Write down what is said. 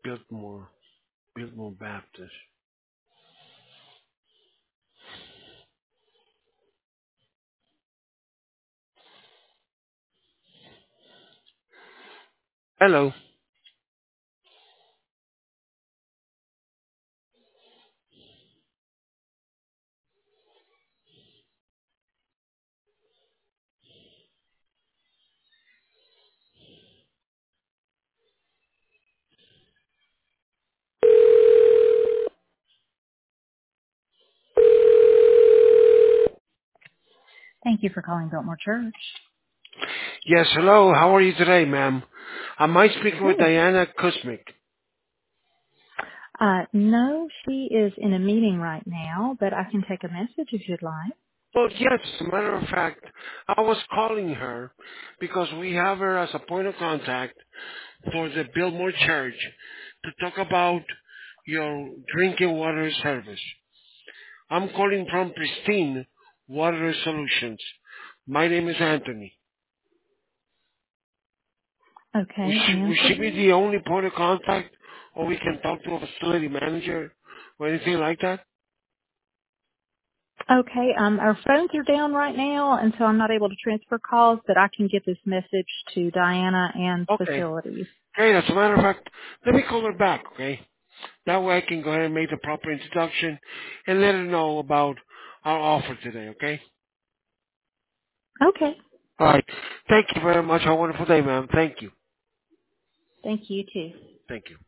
Biltmore, Biltmore Baptist. Hello. Thank you for calling Biltmore Church. Yes, hello. How are you today, ma'am? Am I speaking with Good. Diana Kusmik? No, she is in a meeting right now, but I can take a message if you'd like. Well, yes, as a matter of fact, I was calling her because we have her as a point of contact for the Biltmore Church to talk about your drinking water service. I'm calling from Pristine Water Solutions. My name is Anthony. Okay, Would she be Anthony. the only point of contact, or we can talk to a facility manager or anything like that? Okay, our phones are down right now, and so I'm not able to transfer calls, but I can get this message to Diana and Okay. facilities. Great. As a matter of fact, let me call her back, okay? That way I can go ahead and make the proper introduction and let her know about our offer today, okay? Okay. All right. Thank you very much. Have a wonderful day, ma'am. Thank you. Thank you, too. Thank you.